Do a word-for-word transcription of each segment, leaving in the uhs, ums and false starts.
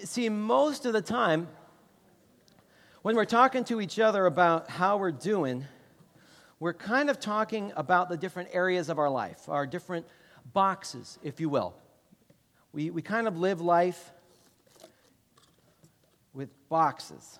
See, most of the time, when we're talking to each other about how we're doing, we're kind of talking about the different areas of our life, our different boxes, if you will. We, we kind of live life with boxes.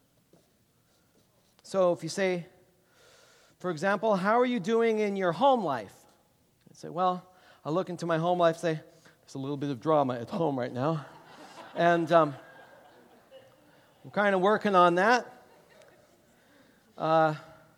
So if you say, for example, how are you doing in your home life? I say, well, I look into my home life and say, there's a little bit of drama at home right now. And um, I'm kind of working on that. Uh,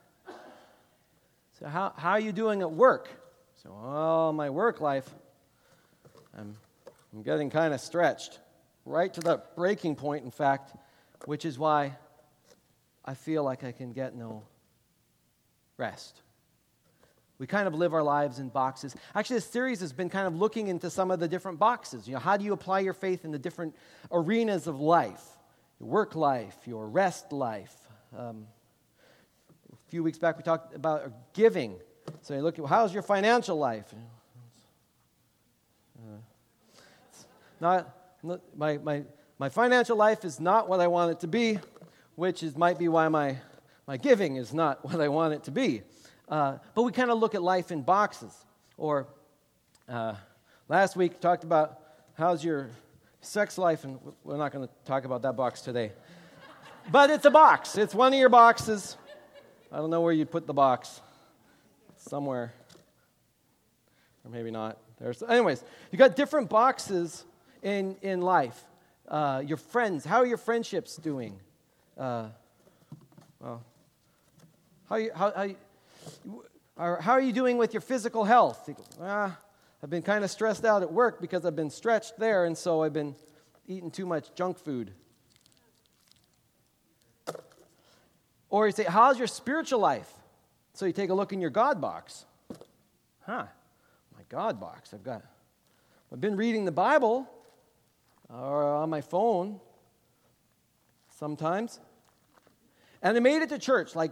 so how, how are you doing at work? So, well, my work life, I'm, I'm getting kind of stretched, right to the breaking point, in fact, which is why I feel like I can get no rest. We kind of live our lives in boxes. Actually, this series has been kind of looking into some of the different boxes. You know, how do you apply your faith in the different arenas of life? Your work life, your rest life. Um, a few weeks back, we talked about giving. So you look at, how's your financial life? Uh, not, not my, my, my financial life is not what I want it to be, which is might be why my, my giving is not what I want it to be. Uh, but we kind of look at life in boxes. Or uh, last week talked about how's your sex life, and we're not going to talk about that box today. But it's a box. It's one of your boxes. I don't know where you'd put the box. Somewhere. Or maybe not. There's, anyways, you got different boxes in, in life. Uh, your friends. How are your friendships doing? Uh, well, how you, how, how you, Or how are you doing with your physical health? You go, ah, I've been kind of stressed out at work because I've been stretched there, and so I've been eating too much junk food. Or you say, how's your spiritual life? So you take a look in your God box. Huh, my God box. I've got, I've been reading the Bible or on my phone sometimes. And I made it to church like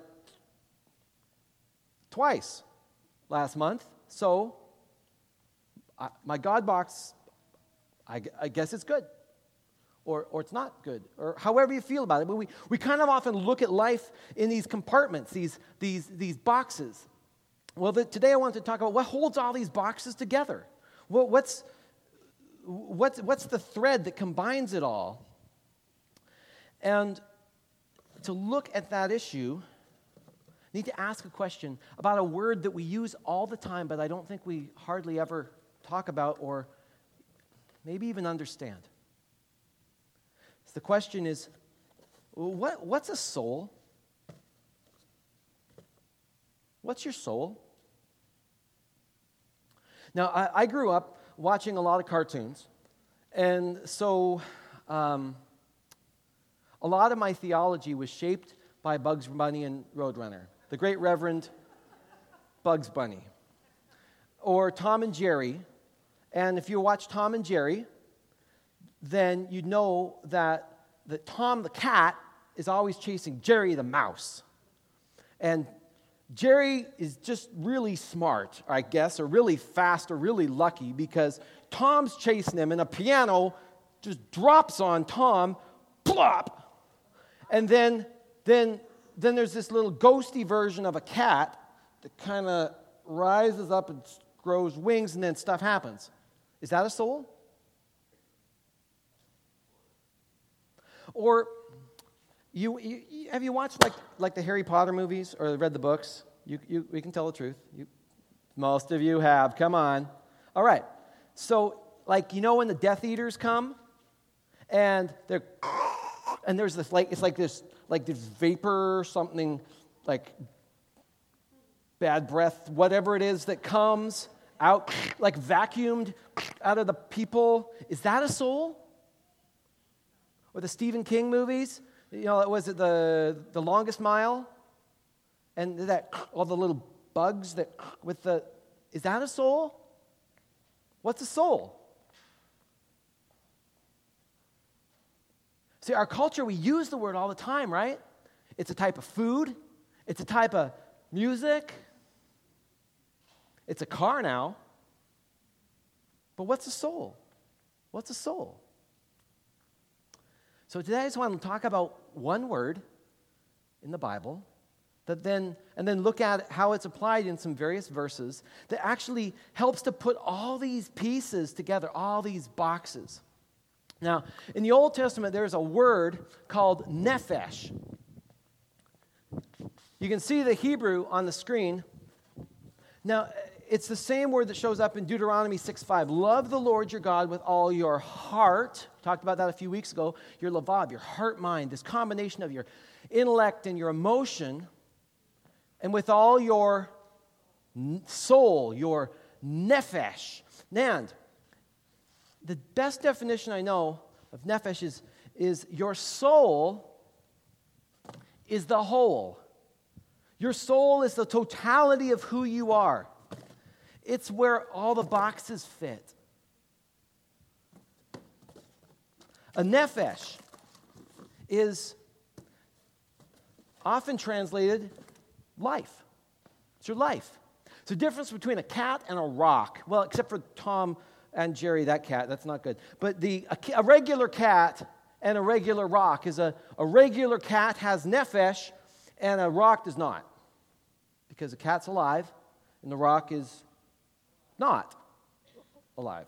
twice last month, so I, my God box, I, I guess it's good, or or it's not good, or however you feel about it. But we, we kind of often look at life in these compartments, these these these boxes. Well, the, today I want to talk about what holds all these boxes together. What, what's what's what's the thread that combines it all? And to look at that issue, need to ask a question about a word that we use all the time, but I don't think we hardly ever talk about or maybe even understand. So the question is, what, what's a soul? What's your soul? Now, I, I grew up watching a lot of cartoons, and so um, a lot of my theology was shaped by Bugs Bunny and Roadrunner. The Great Reverend Bugs Bunny. Or Tom and Jerry. And if you watch Tom and Jerry, then you know that, that Tom the cat is always chasing Jerry the mouse. And Jerry is just really smart, I guess, or really fast or really lucky because Tom's chasing him and a piano just drops on Tom, plop! And then, then Then there's this little ghosty version of a cat that kind of rises up and grows wings, and then stuff happens. Is that a soul? Or you, you have you watched like like the Harry Potter movies or read the books? You you we can tell the truth. You, most of you have. Come on. All right. So like you know when the Death Eaters come, and they're and there's this like it's like this. like this vapor or something, like bad breath, whatever it is that comes out, like vacuumed out of the people. Is that a soul? Or the Stephen King movies, you know, was it the, the Longest Mile? And that, all the little bugs that, with the, is that a soul? What's a soul? See, our culture, we use the word all the time, right? It's a type of food. It's a type of music. It's a car now. But what's a soul? What's a soul? So today I just want to talk about one word in the Bible, that then and then look at how it's applied in some various verses that actually helps to put all these pieces together, all these boxes. Now, in the Old Testament, there's a word called nephesh. You can see the Hebrew on the screen. Now, it's the same word that shows up in Deuteronomy six five. Love the Lord your God with all your heart. Talked about that a few weeks ago. Your lavav, your heart, mind, this combination of your intellect and your emotion, and with all your soul, your nephesh. And the best definition I know of nephesh is, is your soul is the whole. Your soul is the totality of who you are. It's where all the boxes fit. A nephesh is often translated life. It's your life. It's the difference between a cat and a rock. Well, except for Tom and Jerry, that cat, that's not good. But the a, a regular cat and a regular rock is a, a regular cat has nephesh and a rock does not. Because the cat's alive and the rock is not alive.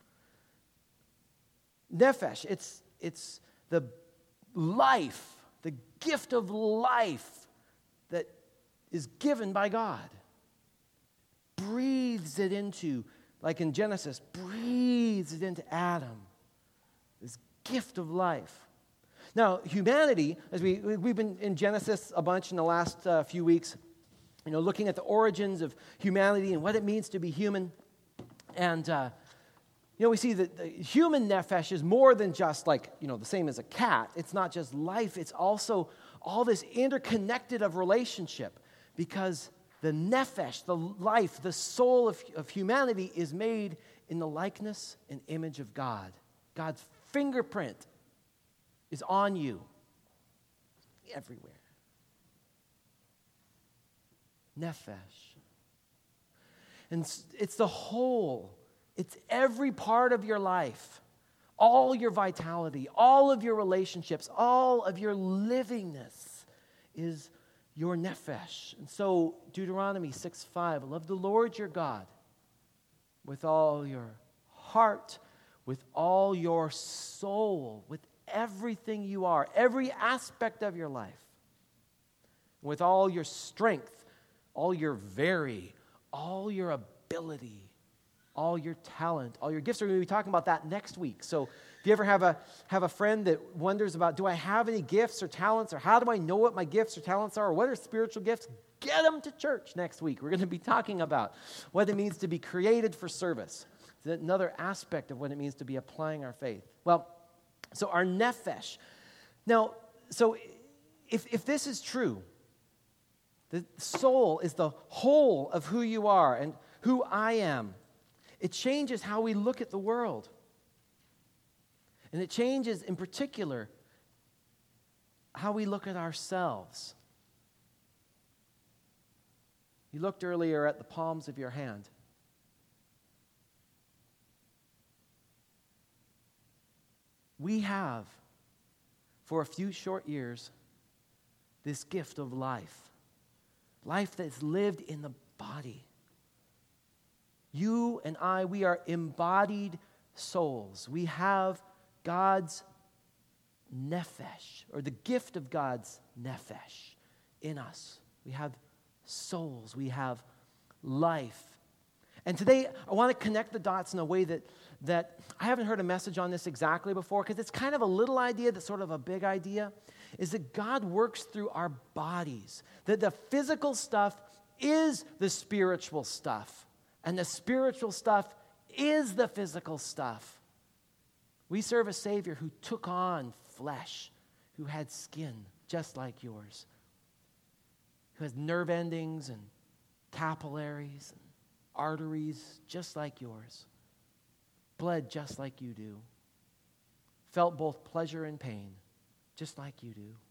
Nephesh, it's, it's the life, the gift of life that is given by God. Breathes it into, like in Genesis, breathes it into Adam. This gift of life. Now, humanity, as we, we've been in Genesis a bunch in the last uh, few weeks, you know, looking at the origins of humanity and what it means to be human. And, uh, you know, we see that the human nephesh is more than just like, you know, the same as a cat. It's not just life. It's also all this interconnected of relationship, because the nephesh, the life, the soul of, of humanity is made in the likeness and image of God. God's fingerprint is on you everywhere. Nephesh. And it's the whole. It's every part of your life. All your vitality, all of your relationships, all of your livingness is your nephesh. And so Deuteronomy six five, love the Lord your God with all your heart, with all your soul, with everything you are, every aspect of your life, with all your strength, all your very, all your ability, all your talent, all your gifts. We're going to be talking about that next week. So if you ever have a have a friend that wonders about, do I have any gifts or talents, or how do I know what my gifts or talents are, or what are spiritual gifts, get them to church next week. We're going to be talking about what it means to be created for service. It's another aspect of what it means to be applying our faith. Well, so our nephesh. Now, so if if this is true, the soul is the whole of who you are and who I am. It changes how we look at the world. And it changes, in particular, how we look at ourselves. You looked earlier at the palms of your hand. We have, for a few short years, this gift of life. Life that's lived in the body. You and I, we are embodied souls. We have God's nephesh, or the gift of God's nephesh in us. We have souls. We have life. And today, I want to connect the dots in a way that, that I haven't heard a message on this exactly before, because it's kind of a little idea that's sort of a big idea, is that God works through our bodies. That the physical stuff is the spiritual stuff. And the spiritual stuff is the physical stuff. We serve a Savior who took on flesh, who had skin just like yours, who has nerve endings and capillaries and arteries just like yours, bled just like you do, felt both pleasure and pain just like you do.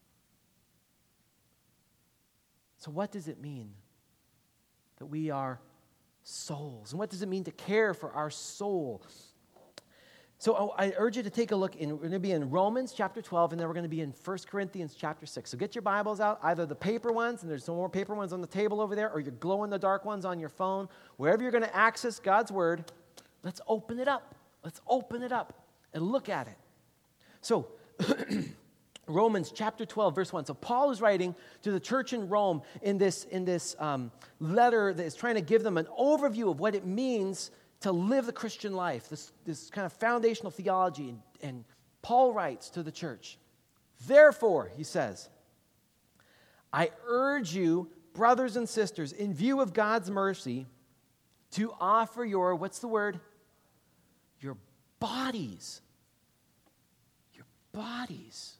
So what does it mean that we are souls? And what does it mean to care for our soul? So I urge you to take a look. In, we're going to be in Romans chapter twelve, and then we're going to be in First Corinthians chapter six. So get your Bibles out, either the paper ones, and there's some more paper ones on the table over there, or your glow-in-the-dark ones on your phone. Wherever you're going to access God's Word, let's open it up. Let's open it up and look at it. So Romans chapter twelve, verse one. So Paul is writing to the church in Rome in this, in this um, letter that is trying to give them an overview of what it means to live the Christian life, this, this kind of foundational theology. And, and Paul writes to the church, therefore, he says, I urge you, brothers and sisters, in view of God's mercy, to offer your, what's the word? Your bodies. Your bodies.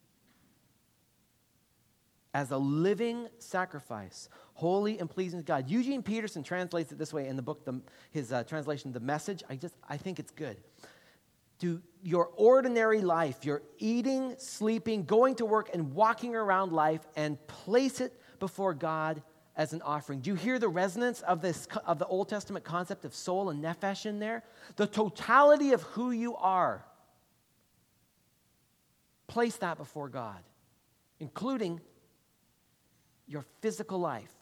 As a living sacrifice, holy and pleasing to God. Eugene Peterson translates it this way in the book, the, his uh, translation, The Message. I just, I think it's good. To your ordinary life, your eating, sleeping, going to work, and walking around life, and place it before God as an offering. Do you hear the resonance of this of the Old Testament concept of soul and nephesh in there? The totality of who you are. Place that before God, including your physical life,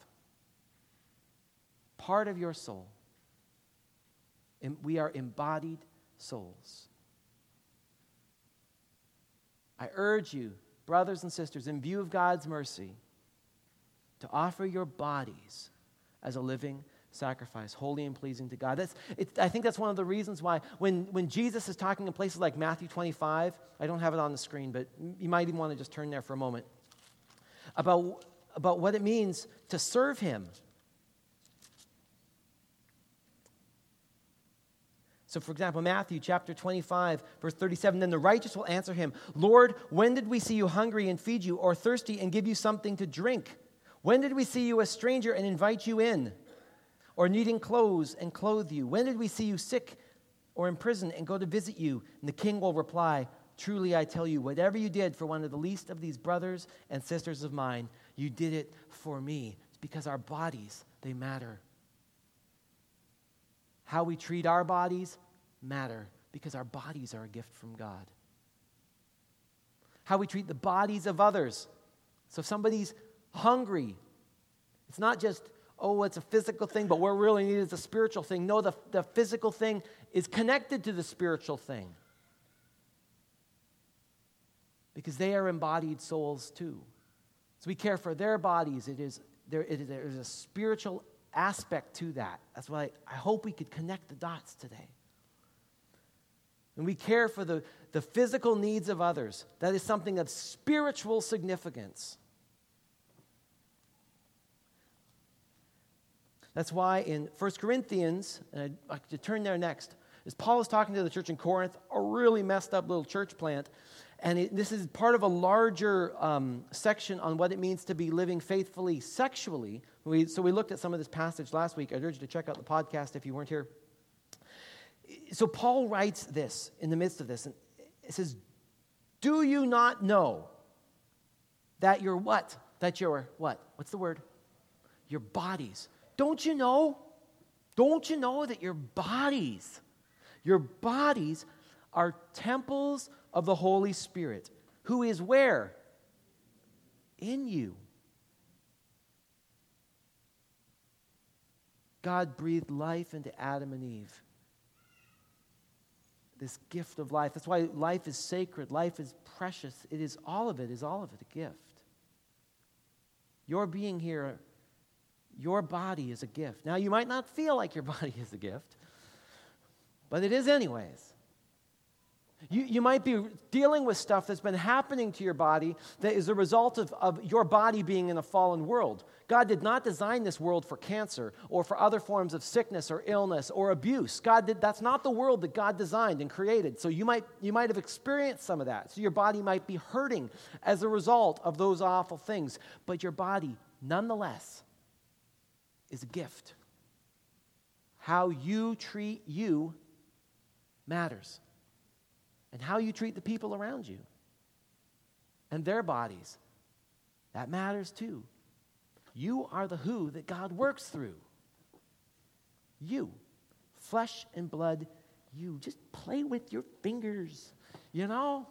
part of your soul. And we are embodied souls. I urge you, brothers and sisters, in view of God's mercy, to offer your bodies as a living sacrifice, holy and pleasing to God. That's, it, I think that's one of the reasons why when, when Jesus is talking in places like Matthew twenty-five, I don't have it on the screen, but you might even want to just turn there for a moment, about about what it means to serve him. So, for example, Matthew chapter twenty-five, verse thirty-seven, then the righteous will answer him, Lord, when did we see you hungry and feed you, or thirsty and give you something to drink? When did we see you a stranger and invite you in, or needing clothes and clothe you? When did we see you sick or in prison and go to visit you? And the king will reply, truly I tell you, whatever you did for one of the least of these brothers and sisters of mine, you did it for me. It's because our bodies, they matter. How we treat our bodies matter because our bodies are a gift from God. How we treat the bodies of others. So if somebody's hungry, it's not just, oh, it's a physical thing, but what we really need is a spiritual thing. No, the, the physical thing is connected to the spiritual thing. Because they are embodied souls too. So we care for their bodies. It is there, it is, there is a spiritual aspect to that. That's why I hope we could connect the dots today. And we care for the, the physical needs of others. That is something of spiritual significance. That's why in First Corinthians, and I'd like to turn there next, as Paul is talking to the church in Corinth, a really messed up little church plant. And it, this is part of a larger um, section on what it means to be living faithfully sexually. We, so we looked at some of this passage last week. I'd urge you to check out the podcast if you weren't here. So Paul writes this in the midst of this. And it says, do you not know that your what? That your what? What's the word? Your bodies. Don't you know? Don't you know that your bodies, your bodies are temples of the Holy Spirit, who is where? In you. God breathed life into Adam and Eve. This gift of life. That's why life is sacred. Life is precious. It is all of it, is all of it a gift. Your being here, your body is a gift. Now, you might not feel like your body is a gift, but it is anyways. You, you might be dealing with stuff that's been happening to your body that is a result of, of your body being in a fallen world. God did not design this world for cancer or for other forms of sickness or illness or abuse. God did, that's not the world that God designed and created. So you might, you might have experienced some of that. So your body might be hurting as a result of those awful things. But your body, nonetheless, is a gift. How you treat you matters. And how you treat the people around you and their bodies, that matters too. You are the who that God works through. You, flesh and blood you. Just play with your fingers, you know?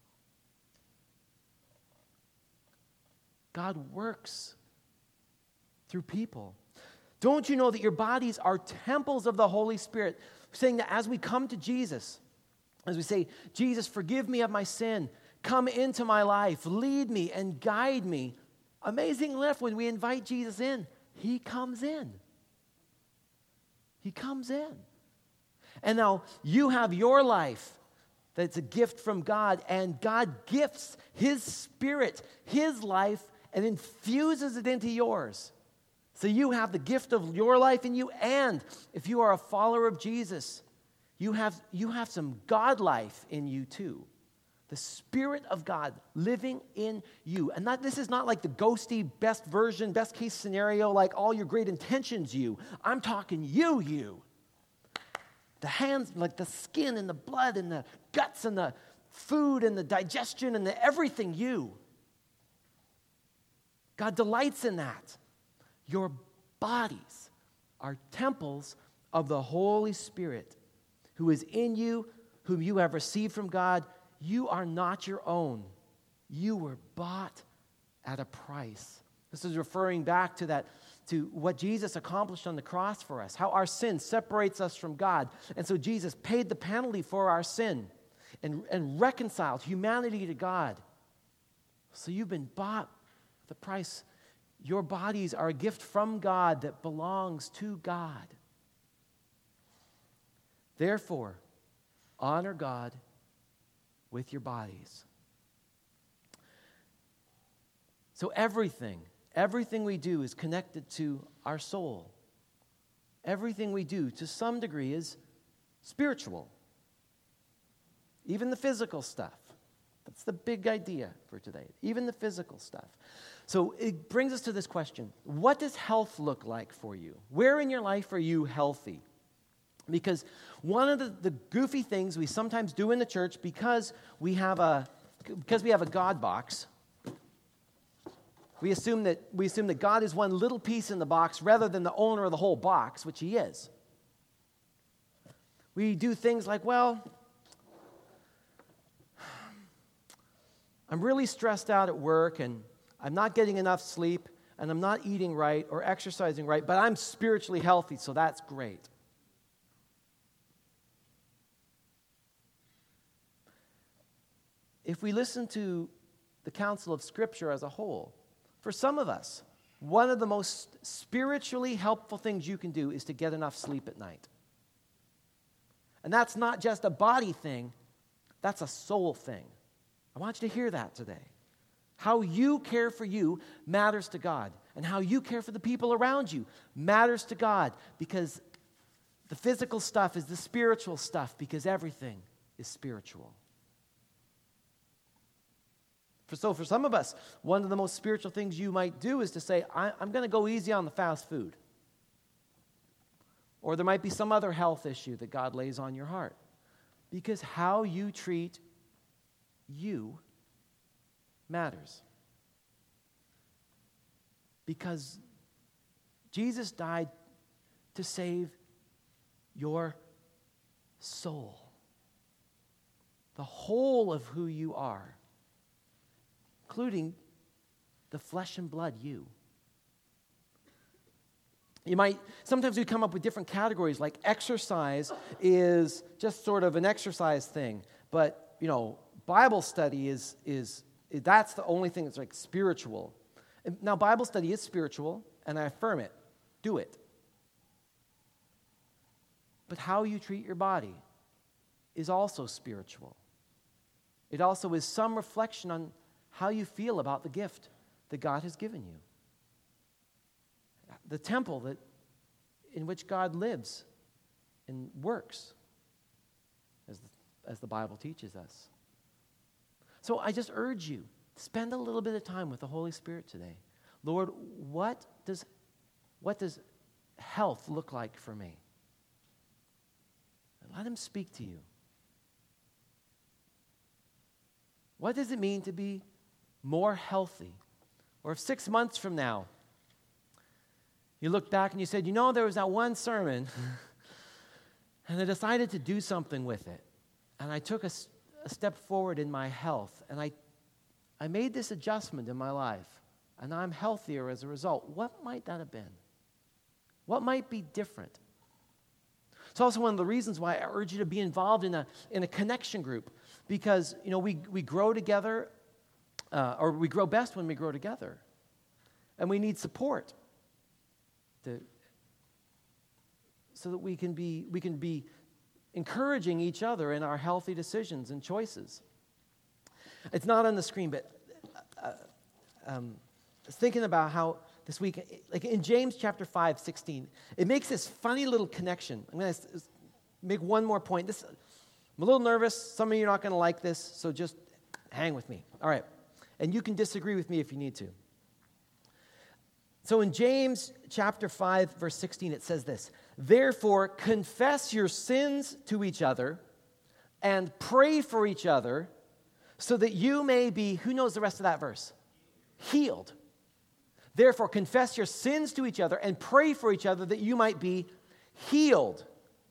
God works through people. Don't you know that your bodies are temples of the Holy Spirit? Saying that as we come to Jesus, as we say, Jesus, forgive me of my sin, come into my life, lead me and guide me. Amazing lift when we invite Jesus in. He comes in. He comes in. And now you have your life that's a gift from God, and God gifts His Spirit, His life, and infuses it into yours. So you have the gift of your life in you, and if you are a follower of Jesus, you have, you have some God life in you too. The Spirit of God living in you. And that, this is not like the ghosty best version, best case scenario, like all your great intentions you. I'm talking you, you. The hands, like the skin and the blood and the guts and the food and the digestion and the everything you. God delights in that. Your bodies are temples of the Holy Spirit who is in you, whom you have received from God. You are not your own. You were bought at a price. This is referring back to that, to what Jesus accomplished on the cross for us, how our sin separates us from God. And so Jesus paid the penalty for our sin and, and reconciled humanity to God. So you've been bought with a price. Your bodies are a gift from God that belongs to God. Therefore, honor God with your bodies. So everything, everything we do is connected to our soul. Everything we do, to some degree, is spiritual. Even the physical stuff. That's the big idea for today. Even the physical stuff. So it brings us to this question. What does health look like for you? Where in your life are you healthy? Because one of the, the goofy things we sometimes do in the church, because we have a because we have a God box, we assume that we assume that God is one little piece in the box rather than the owner of the whole box, which He is. We do things like, well, I'm really stressed out at work and I'm not getting enough sleep and I'm not eating right or exercising right, but I'm spiritually healthy, so that's great. If we listen to the counsel of Scripture as a whole, for some of us, one of the most spiritually helpful things you can do is to get enough sleep at night. And that's not just a body thing, that's a soul thing. I want you to hear that today. How you care for you matters to God, and how you care for the people around you matters to God, because the physical stuff is the spiritual stuff, because everything is spiritual. For, so for some of us, one of the most spiritual things you might do is to say, I, I'm going to go easy on the fast food. Or there might be some other health issue that God lays on your heart. Because how you treat you matters. Because Jesus died to save your soul. The whole of who you are. Including the flesh and blood you. You might, sometimes we come up with different categories, like exercise is just sort of an exercise thing. But, you know, Bible study is, is that's the only thing that's like spiritual. Now, Bible study is spiritual, and I affirm it. Do it. But how you treat your body is also spiritual. It also is some reflection on how you feel about the gift that God has given you. The temple that in which God lives and works, as the, as the Bible teaches us. So I just urge you, spend a little bit of time with the Holy Spirit today. Lord, what does, what does health look like for me? And let Him speak to you. What does it mean to be more healthy? Or if six months from now, you look back and you said, you know, there was that one sermon, And I decided to do something with it. And I took a, a step forward in my health. And I, I made this adjustment in my life. And I'm healthier as a result. What might that have been? What might be different? It's also one of the reasons why I urge you to be involved in a, in a connection group. Because, you know, we, we grow together, uh, or we grow best when we grow together. And we need support to, so that we can be we can be encouraging each other in our healthy decisions and choices. It's not on the screen, but uh, um, I was thinking about how this week, like in James chapter five, sixteen, it makes this funny little connection. I'm going to make one more point. This, I'm a little nervous. Some of you are not going to like this, so just hang with me. All right. And you can disagree with me if you need to. So in James chapter five, verse sixteen, it says this, "Therefore, confess your sins to each other and pray for each other so that you may be," who knows the rest of that verse? Healed. Therefore, confess your sins to each other and pray for each other that you might be healed.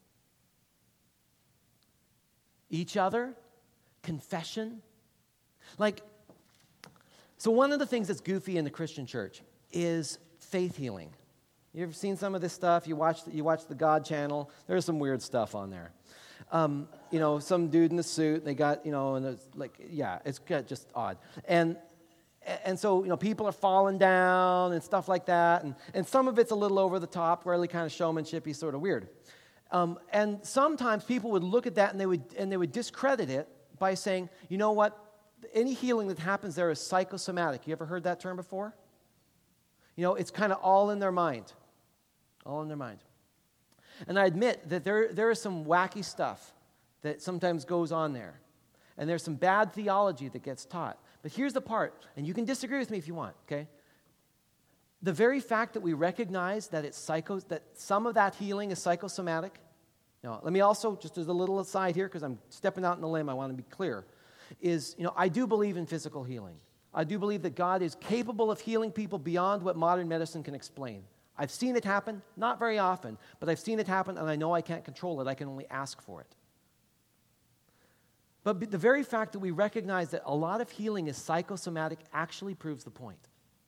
Each other, confession. Like, so one of the things that's goofy in the Christian church is faith healing. You ever seen some of this stuff? You watch the, you watch the God channel. There's some weird stuff on there. Um, you know, some dude in a suit. They got, you know, and it's like, yeah, it's just odd. And and so, you know, people are falling down and stuff like that. And and some of it's a little over the top, really kind of showmanshipy, sort of weird. Um, and sometimes people would look at that and they would and they would discredit it by saying, you know what? Any healing that happens there is psychosomatic. You ever heard that term before? You know, it's kind of all in their mind. All in their mind. And I admit that there, there is some wacky stuff that sometimes goes on there. And there's some bad theology that gets taught. But here's the part, and you can disagree with me if you want, okay? The very fact that we recognize that it's psycho, that some of that healing is psychosomatic. Now, let me also, just as a little aside here, because I'm stepping out on a limb, I want to be clear, is, you know, I do believe in physical healing. I do believe that God is capable of healing people beyond what modern medicine can explain. I've seen it happen, not very often, but I've seen it happen, and I know I can't control it. I can only ask for it. But the very fact that we recognize that a lot of healing is psychosomatic actually proves the point.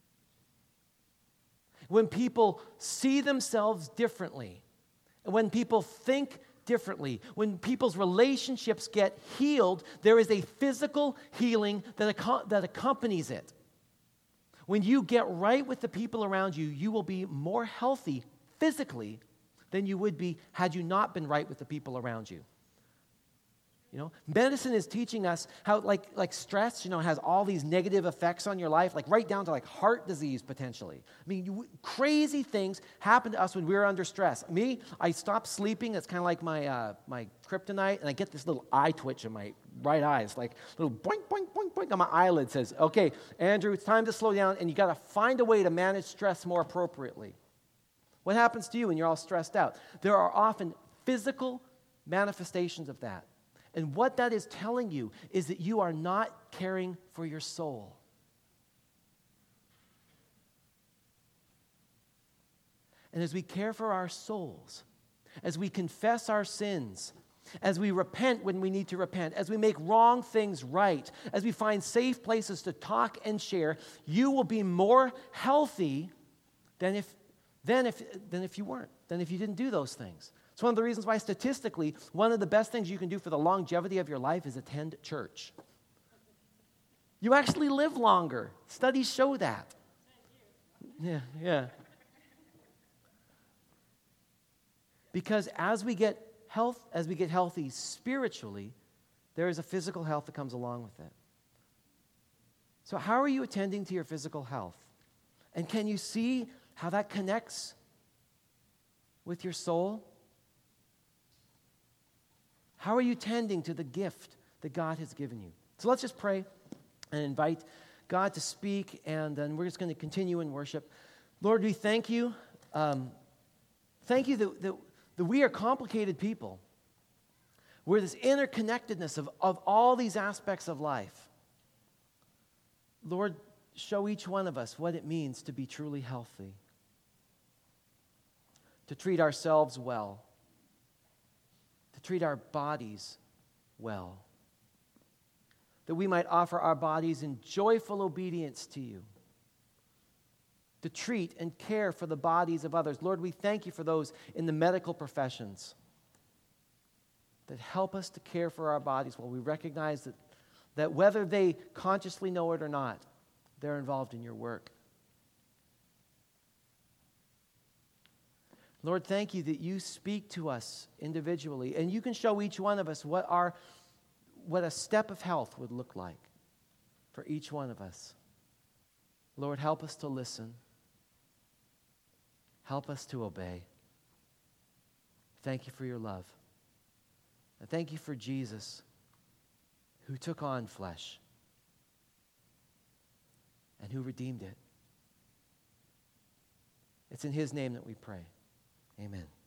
When people see themselves differently, and when people think differently, when people's relationships get healed, there is a physical healing that, ac- that accompanies it. When you get right with the people around you, you will be more healthy physically than you would be had you not been right with the people around you. You know, medicine is teaching us how, like, like stress, you know, has all these negative effects on your life, like right down to like heart disease potentially. I mean, you, crazy things happen to us when we're under stress. Me, I stop sleeping. It's kind of like my uh, my kryptonite, and I get this little eye twitch in my right eye. It's like little boink, boink, boink, boink on my eyelid. Says, "Okay, Andrew, it's time to slow down, and you got to find a way to manage stress more appropriately." What happens to you when you're all stressed out? There are often physical manifestations of that. And what that is telling you is that you are not caring for your soul. And as we care for our souls, as we confess our sins, as we repent when we need to repent, as we make wrong things right, as we find safe places to talk and share, you will be more healthy than if, than if, than if you weren't, than if you didn't do those things. It's one of the reasons why statistically, one of the best things you can do for the longevity of your life is attend church. You actually live longer. Studies show that. Yeah, yeah. Because as we get health, as we get healthy spiritually, there is a physical health that comes along with it. So how are you attending to your physical health? And can you see how that connects with your soul? How are you tending to the gift that God has given you? So let's just pray and invite God to speak, and then we're just going to continue in worship. Lord, we thank you. Um, thank you that, that, that we are complicated people. We're this interconnectedness of, of all these aspects of life. Lord, show each one of us what it means to be truly healthy, to treat ourselves well, treat our bodies well, that we might offer our bodies in joyful obedience to you, to treat and care for the bodies of others. Lord, we thank you for those in the medical professions that help us to care for our bodies while we recognize that, that whether they consciously know it or not, they're involved in your work. Lord, thank you that you speak to us individually, and you can show each one of us what our what a step of health would look like for each one of us. Lord, help us to listen. Help us to obey. Thank you for your love. And thank you for Jesus, who took on flesh and who redeemed it. It's in his name that we pray. Amen.